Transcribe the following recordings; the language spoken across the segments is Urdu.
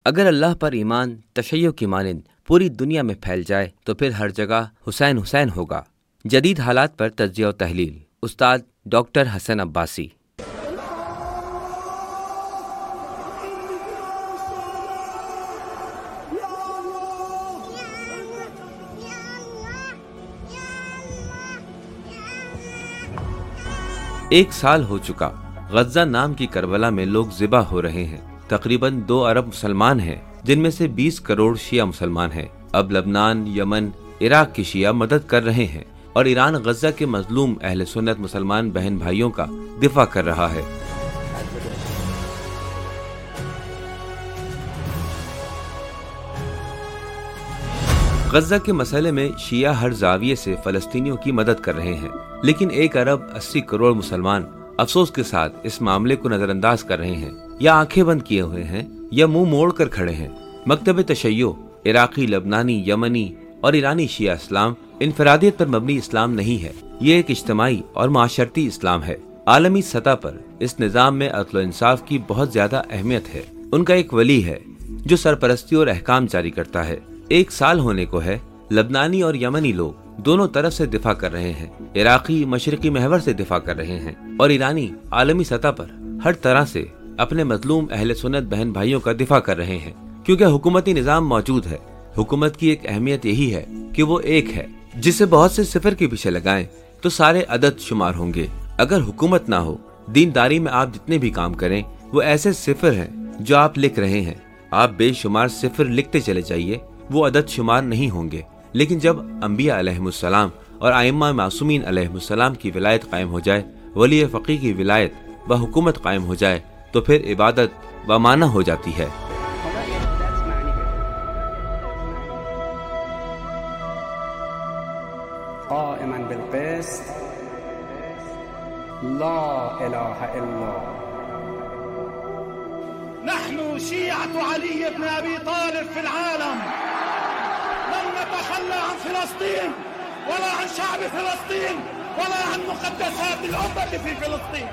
اگر اللہ پر ایمان تشیع کی مانند پوری دنیا میں پھیل جائے تو پھر ہر جگہ حسین حسین ہوگا۔ جدید حالات پر تجزیہ و تحلیل، استاد ڈاکٹر حسن عباسی۔ ایک سال ہو چکا، غزہ نام کی کربلا میں لوگ ذبح ہو رہے ہیں۔ تقریباً 2 ارب مسلمان ہیں، جن میں سے 20 کروڑ شیعہ مسلمان ہیں۔ اب لبنان، یمن، عراق کے شیعہ مدد کر رہے ہیں اور ایران غزہ کے مظلوم اہل سنت مسلمان بہن بھائیوں کا دفاع کر رہا ہے۔ غزہ کے مسئلے میں شیعہ ہر زاویے سے فلسطینیوں کی مدد کر رہے ہیں، لیکن 1 ارب 80 کروڑ مسلمان افسوس کے ساتھ اس معاملے کو نظر انداز کر رہے ہیں، یا آنکھیں بند کیے ہوئے ہیں یا منہ موڑ کر کھڑے ہیں۔ مکتب تشیع عراقی، لبنانی، یمنی اور ایرانی شیعہ اسلام انفرادیت پر مبنی اسلام نہیں ہے، یہ ایک اجتماعی اور معاشرتی اسلام ہے۔ عالمی سطح پر اس نظام میں عدل و انصاف کی بہت زیادہ اہمیت ہے۔ ان کا ایک ولی ہے جو سرپرستی اور احکام جاری کرتا ہے۔ 1 سال ہونے کو ہے، لبنانی اور یمنی لوگ دونوں طرف سے دفاع کر رہے ہیں۔ عراقی مشرقی محور سے دفاع کر رہے ہیں اور ایرانی عالمی سطح پر ہر طرح سے اپنے مظلوم اہل سنت بہن بھائیوں کا دفاع کر رہے ہیں، کیونکہ حکومتی نظام موجود ہے۔ حکومت کی ایک اہمیت یہی ہے کہ وہ ایک ہے، جسے بہت سے صفر کے پیچھے لگائیں تو سارے عدد شمار ہوں گے۔ اگر حکومت نہ ہو، دینداری میں آپ جتنے بھی کام کریں وہ ایسے صفر ہیں جو آپ لکھ رہے ہیں۔ آپ بے شمار صفر لکھتے چلے جائیے، وہ عدد شمار نہیں ہوں گے۔ لیکن جب انبیاء علیہ السلام اور ائمہ معصومین علیہ السلام کی ولایت قائم ہو جائے، ولی فقیہ کی ولایت و حکومت قائم ہو جائے، تو پھر عبادت و معنی ہو جاتی ہے۔ قائما بالقسط لا الہ الا نحن شيعة علي بن أبي طالب في العالم لن نتخلى عن فلسطين ولا عن شعب فلسطين ولا عن مقدسات الأمة في فلسطين۔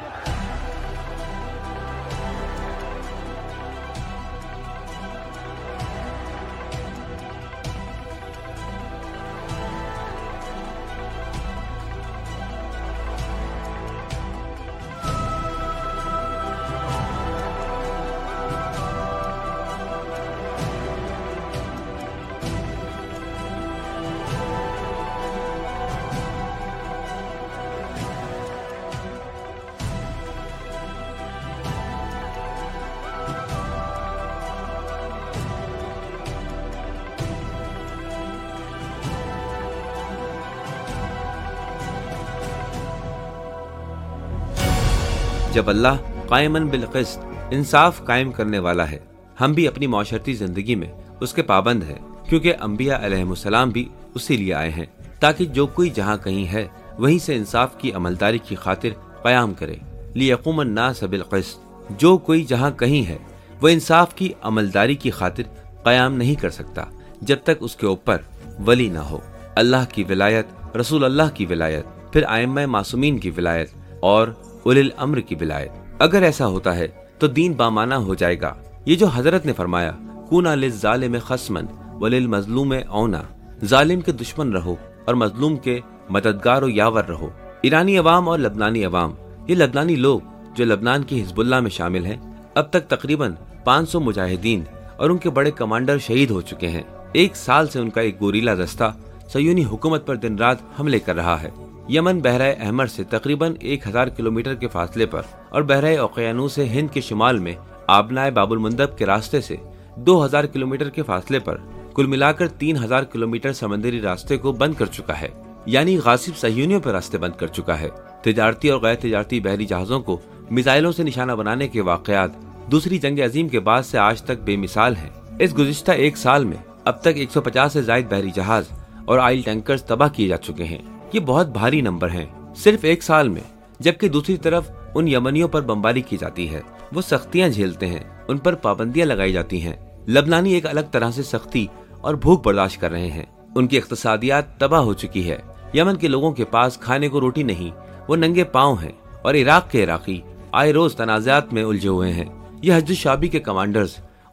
جب اللہ قائماً بالقسط انصاف قائم کرنے والا ہے، ہم بھی اپنی معاشرتی زندگی میں اس کے پابند ہیں، کیونکہ انبیاء علیہ السلام بھی اسی لیے آئے ہیں، تاکہ جو کوئی جہاں کہیں ہے وہیں سے انصاف کی عملداری کی خاطر قیام کرے۔ لیقوم الناس بالقسط، جو کوئی جہاں کہیں ہے وہ انصاف کی عملداری کی خاطر قیام نہیں کر سکتا جب تک اس کے اوپر ولی نہ ہو۔ اللہ کی ولایت، رسول اللہ کی ولایت، پھر ائمہ معصومین کی ولایت اور اولی الامر کی ولایت۔ اگر ایسا ہوتا ہے تو دین بامانہ ہو جائے گا۔ یہ جو حضرت نے فرمایا کونا للظالم خصما وللمظلوم اونا، ظالم کے دشمن رہو اور مظلوم کے مددگار و یاور رہو۔ ایرانی عوام اور لبنانی عوام، یہ لبنانی لوگ جو لبنان کی حزب اللہ میں شامل ہیں، اب تک تقریباً 500 مجاہدین اور ان کے بڑے کمانڈر شہید ہو چکے ہیں۔ 1 سال سے ان کا ایک گوریلا دستہ صہیونی حکومت پر دن رات حملے کر رہا ہے۔ یمن بحیرہ احمر سے تقریباً 1000 کلومیٹر کے فاصلے پر اور بحیرہ اوقیانوس سے ہند کے شمال میں آبنائے باب المندب کے راستے سے 2000 کلومیٹر کے فاصلے پر کل ملا کر 3000 کلومیٹر سمندری راستے کو بند کر چکا ہے، یعنی غاصب صہیونیوں پر راستے بند کر چکا ہے۔ تجارتی اور غیر تجارتی بحری جہازوں کو میزائلوں سے نشانہ بنانے کے واقعات دوسری جنگ عظیم کے بعد سے آج تک بے مثال ہیں۔ اس گزشتہ 1 سال میں اب تک 150 سے زائد بحری جہاز اور آئل ٹینکرز تباہ کیے جا چکے ہیں۔ یہ بہت بھاری نمبر ہیں صرف 1 سال میں، جبکہ دوسری طرف ان یمنیوں پر بمباری کی جاتی ہے، وہ سختیاں جھیلتے ہیں، ان پر پابندیاں لگائی جاتی ہیں۔ لبنانی ایک الگ طرح سے سختی اور بھوک برداشت کر رہے ہیں، ان کی اقتصادیات تباہ ہو چکی ہے۔ یمن کے لوگوں کے پاس کھانے کو روٹی نہیں، وہ ننگے پاؤں ہیں، اور عراق کے عراقی آئے روز تنازعات میں الجھے ہوئے ہیں۔ یہ حج الشعبی کے کمانڈرز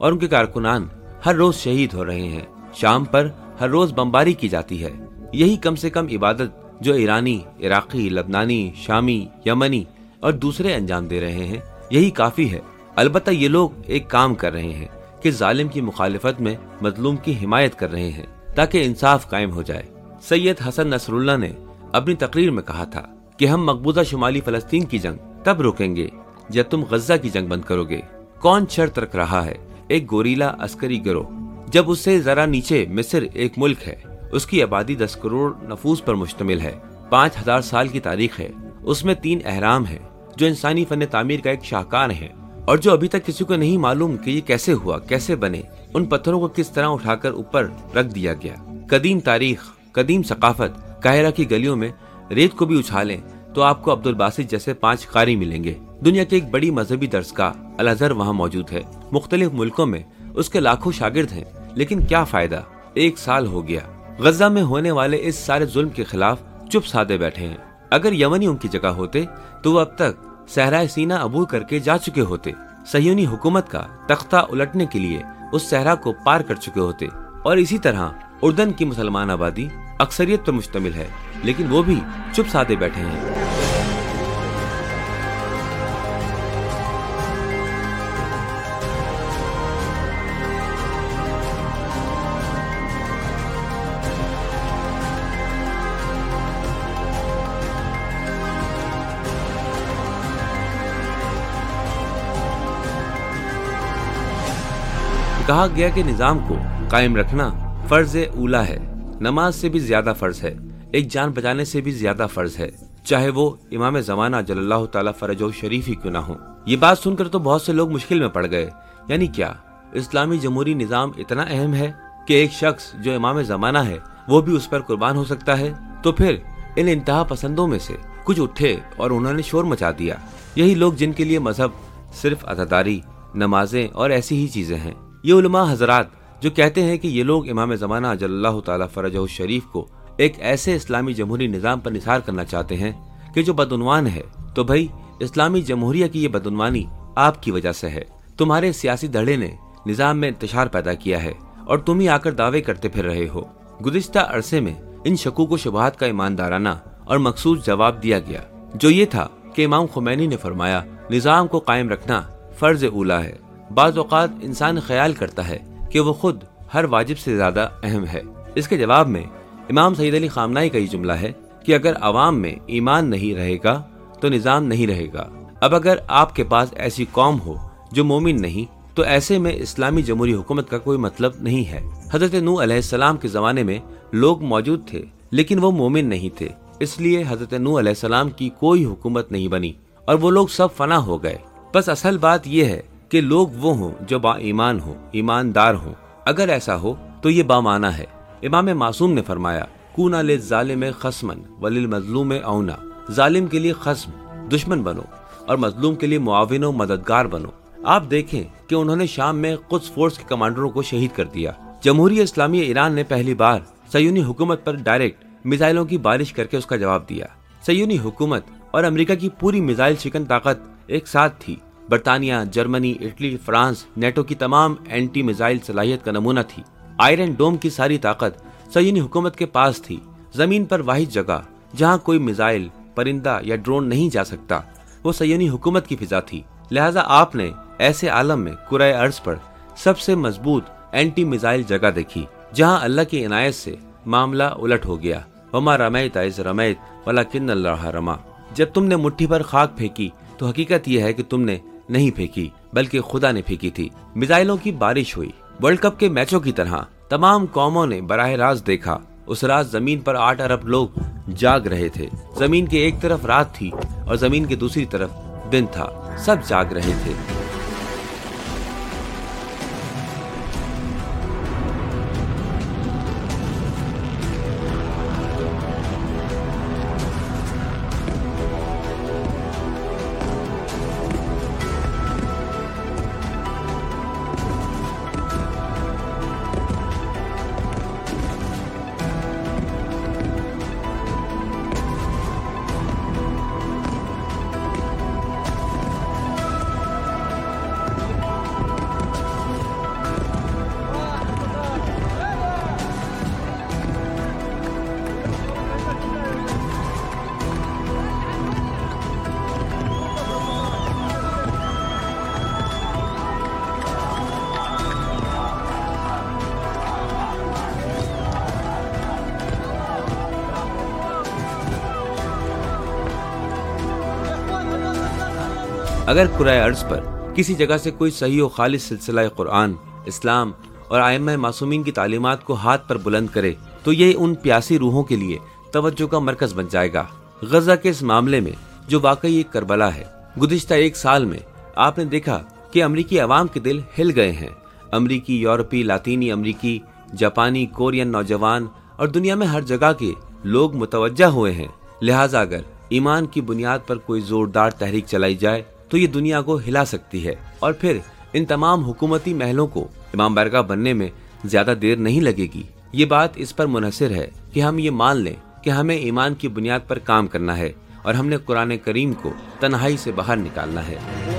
اور ان کے کارکنان ہر روز شہید ہو رہے ہیں۔ شام پر ہر روز بمباری کی جاتی ہے۔ یہی کم سے کم عبادت جو ایرانی، عراقی، لبنانی، شامی، یمنی اور دوسرے انجام دے رہے ہیں، یہی کافی ہے۔ البتہ یہ لوگ ایک کام کر رہے ہیں کہ ظالم کی مخالفت میں مظلوم کی حمایت کر رہے ہیں تاکہ انصاف قائم ہو جائے۔ سید حسن نصر اللہ نے اپنی تقریر میں کہا تھا کہ ہم مقبوضہ شمالی فلسطین کی جنگ تب روکیں گے جب تم غزہ کی جنگ بند کرو گے۔ کون شرط رکھ رہا ہے؟ ایک گوریلا عسکری گروہ۔ جب اس سے ذرا نیچے مصر ایک ملک ہے، اس کی آبادی 10 کروڑ نفوس پر مشتمل ہے، 5000 سال کی تاریخ ہے، اس میں 3 اہرام ہیں جو انسانی فن تعمیر کا ایک شاہکار ہے، اور جو ابھی تک کسی کو نہیں معلوم کہ یہ کیسے ہوا، کیسے بنے، ان پتھروں کو کس طرح اٹھا کر اوپر رکھ دیا گیا۔ قدیم تاریخ، قدیم ثقافت۔ قاہرہ کی گلیوں میں ریت کو بھی اچھالیں تو آپ کو عبدالباسط جیسے 5 قاری ملیں گے۔ دنیا کی ایک بڑی مذہبی درسگاہ الازہر وہاں موجود ہے۔ مختلف ملکوں میں اس کے لاکھوں شاگرد ہیں، لیکن کیا فائدہ؟ 1 سال ہو گیا غزہ میں ہونے والے اس سارے ظلم کے خلاف چپ سادے بیٹھے ہیں۔ اگر یمنی ان کی جگہ ہوتے تو وہ اب تک صحرائے سینا عبور کر کے جا چکے ہوتے، صہیونی حکومت کا تختہ الٹنے کے لیے اس صحرا کو پار کر چکے ہوتے۔ اور اسی طرح اردن کی مسلمان آبادی اکثریت پر مشتمل ہے، لیکن وہ بھی چپ سادے بیٹھے ہیں۔ کہا گیا کہ نظام کو قائم رکھنا فرض اولا ہے، نماز سے بھی زیادہ فرض ہے، ایک جان بچانے سے بھی زیادہ فرض ہے، چاہے وہ امام زمانہ جل اللہ تعالیٰ فرجہ شریف ہی کیوں نہ ہو۔ یہ بات سن کر تو بہت سے لوگ مشکل میں پڑ گئے۔ یعنی کیا اسلامی جمہوری نظام اتنا اہم ہے کہ ایک شخص جو امام زمانہ ہے وہ بھی اس پر قربان ہو سکتا ہے؟ تو پھر ان انتہا پسندوں میں سے کچھ اٹھے اور انہوں نے شور مچا دیا۔ یہی لوگ جن کے لیے مذہب صرف عزاداری، نمازیں اور ایسی ہی چیزیں ہیں۔ یہ علماء حضرات جو کہتے ہیں کہ یہ لوگ امام زمانہ جل اللہ تعالیٰ فرجہ شریف کو ایک ایسے اسلامی جمہوری نظام پر نثار کرنا چاہتے ہیں کہ جو بدعنوان ہے، تو بھائی اسلامی جمہوریہ کی یہ بدعنوانی آپ کی وجہ سے ہے۔ تمہارے سیاسی دھڑے نے نظام میں انتشار پیدا کیا ہے اور تم ہی آ کر دعوے کرتے پھر رہے ہو۔ گزشتہ عرصے میں ان شکوک و شبہات کا ایماندارانہ اور مخصوص جواب دیا گیا، جو یہ تھا کہ امام خمینی نے فرمایا نظام کو قائم رکھنا فرض اولا ہے۔ بعض اوقات انسان خیال کرتا ہے کہ وہ خود ہر واجب سے زیادہ اہم ہے۔ اس کے جواب میں امام سید علی خامنائی کا یہ جملہ ہے کہ اگر عوام میں ایمان نہیں رہے گا تو نظام نہیں رہے گا۔ اب اگر آپ کے پاس ایسی قوم ہو جو مومن نہیں، تو ایسے میں اسلامی جمہوری حکومت کا کوئی مطلب نہیں ہے۔ حضرت نوح علیہ السلام کے زمانے میں لوگ موجود تھے لیکن وہ مومن نہیں تھے، اس لیے حضرت نوح علیہ السلام کی کوئی حکومت نہیں بنی اور وہ لوگ سب فنا ہو گئے۔ بس اصل بات یہ ہے کہ لوگ وہ ہوں جو با ایمان ہوں، ایماندار ہوں۔ اگر ایسا ہو تو یہ بامعنی ہے۔ امام معصوم نے فرمایا کونا للظالم خصما وللمظلوم اونا، ظالم کے لیے خصم، دشمن بنو، اور مظلوم کے لیے معاون و مددگار بنو۔ آپ دیکھیں کہ انہوں نے شام میں قدس فورس کے کمانڈروں کو شہید کر دیا۔ جمہوریہ اسلامی ایران نے پہلی بار صہیونی حکومت پر ڈائریکٹ میزائلوں کی بارش کر کے اس کا جواب دیا۔ صہیونی حکومت اور امریکہ کی پوری میزائل شکن طاقت ایک ساتھ تھی۔ برطانیہ، جرمنی، اٹلی، فرانس، نیٹو کی تمام اینٹی میزائل صلاحیت کا نمونہ تھی۔ آئرن ڈوم کی ساری طاقت صہیونی حکومت کے پاس تھی۔ زمین پر واحد جگہ جہاں کوئی میزائل، پرندہ یا ڈرون نہیں جا سکتا وہ صہیونی حکومت کی فضا تھی۔ لہٰذا آپ نے ایسے عالم میں کرۂ ارض پر سب سے مضبوط اینٹی میزائل جگہ دیکھی جہاں اللہ کی عنایت سے معاملہ الٹ ہو گیا۔ وما رمیت اذ رمیت ولکن اللہ رما۔ جب تم نے مٹھی پر خاک پھینکی تو حقیقت یہ ہے کہ تم نے نہیں پھینکی بلکہ خدا نے پھینکی تھی۔ میزائلوں کی بارش ہوئی۔ ورلڈ کپ کے میچوں کی طرح تمام قوموں نے براہ راست دیکھا۔ اس رات زمین پر 8 ارب لوگ جاگ رہے تھے۔ زمین کے ایک طرف رات تھی اور زمین کے دوسری طرف دن تھا، سب جاگ رہے تھے۔ اگر کرۂ ارض پر کسی جگہ سے کوئی صحیح و خالص سلسلہ قرآن، اسلام اور ائمہ معصومین کی تعلیمات کو ہاتھ پر بلند کرے تو یہ ان پیاسی روحوں کے لیے توجہ کا مرکز بن جائے گا۔ غزہ کے اس معاملے میں جو واقعی ایک کربلا ہے، گزشتہ 1 سال میں آپ نے دیکھا کہ امریکی عوام کے دل ہل گئے ہیں۔ امریکی، یورپی، لاطینی امریکی، جاپانی، کورین نوجوان اور دنیا میں ہر جگہ کے لوگ متوجہ ہوئے ہیں۔ لہٰذا اگر ایمان کی بنیاد پر کوئی زوردار تحریک چلائی جائے تو یہ دنیا کو ہلا سکتی ہے، اور پھر ان تمام حکومتی محلوں کو امام بارگاہ بننے میں زیادہ دیر نہیں لگے گی۔ یہ بات اس پر منحصر ہے کہ ہم یہ مان لیں کہ ہمیں ایمان کی بنیاد پر کام کرنا ہے اور ہم نے قرآن کریم کو تنہائی سے باہر نکالنا ہے۔